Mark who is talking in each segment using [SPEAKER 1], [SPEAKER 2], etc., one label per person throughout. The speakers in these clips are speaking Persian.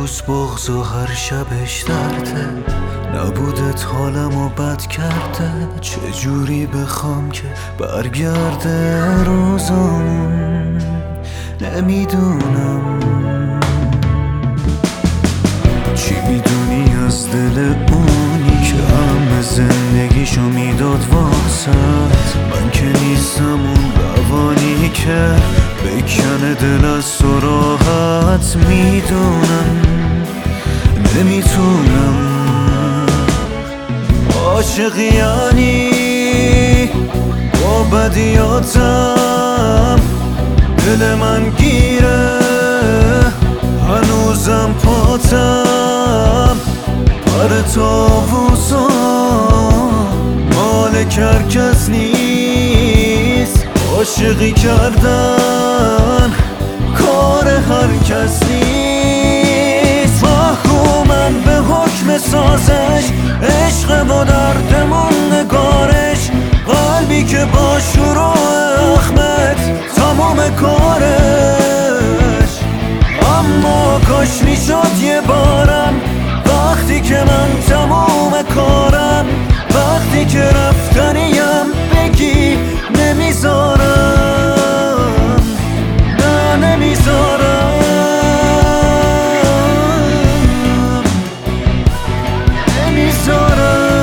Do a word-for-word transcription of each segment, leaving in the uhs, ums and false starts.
[SPEAKER 1] روز بغض و هر شبش درده، نبودت حالمو بد کرده. چجوری بخوام که برگرده روزامون، نمیدونم. چی میدونی از دل اونی که همه زندگیشو میداد واسد؟ من که نیستم اون روانی که بکنه دل از سراحت. میدونم نمیتونم. عاشق یعنی با بدیاتم دل من گیره، هنوزم پاتم پر تاووزم مال کرکس نیست. عاشقی کردن کار هر کس نیست. محکومن به حکم سازش، عشق و دردمون نگارش. قلبی که با شروع احمد تمام کارش. اما کاش میشد یه بارم، وقتی که من تمام کارم. وقتی که رفتنیم بگی نمیذارم، نه نمیذارم، نمیذارم.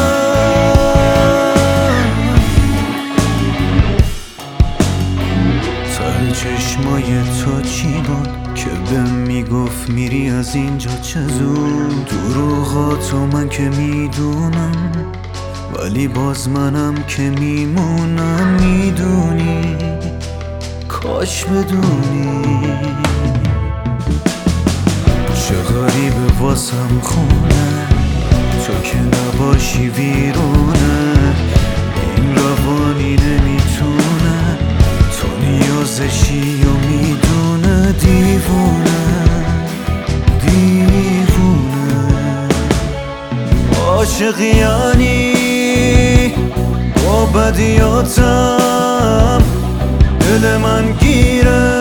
[SPEAKER 1] ته چشمای تو چی بود که بهم میگفت میری از اینجا چه زود؟ دروغاتو من که میدونم، ولی باز منم که میمونم. میدونی کاش بدونی چه غریبه واسم خونه، تو که نباشی ویرونه. این روانی نمیتونه، تو نیازشی و میدونه. دیوونه دیوونه. عاشق یعنی با بدیاتم دل من گیره،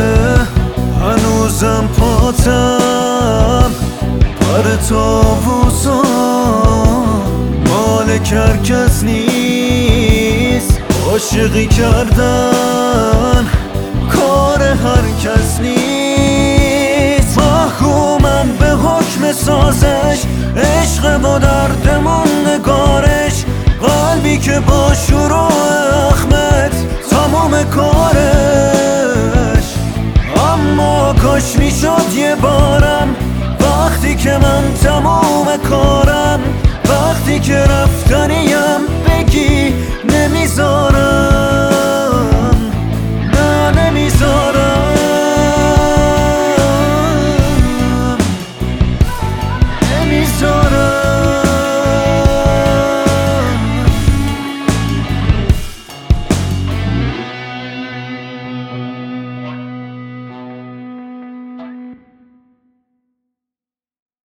[SPEAKER 1] هنوزم پاتم پر تاووزم مال کرکس نیست. عاشقی کردن کار هر کس نیست. محکومن به حکم سازش، عشق و دردمون نگارش. قلبی که با شروع احمد تمام کارش. اما کاش میشد یه بارم، وقتی که من تمام کارم. وقتی که رفتنیم بگی نمیذارم.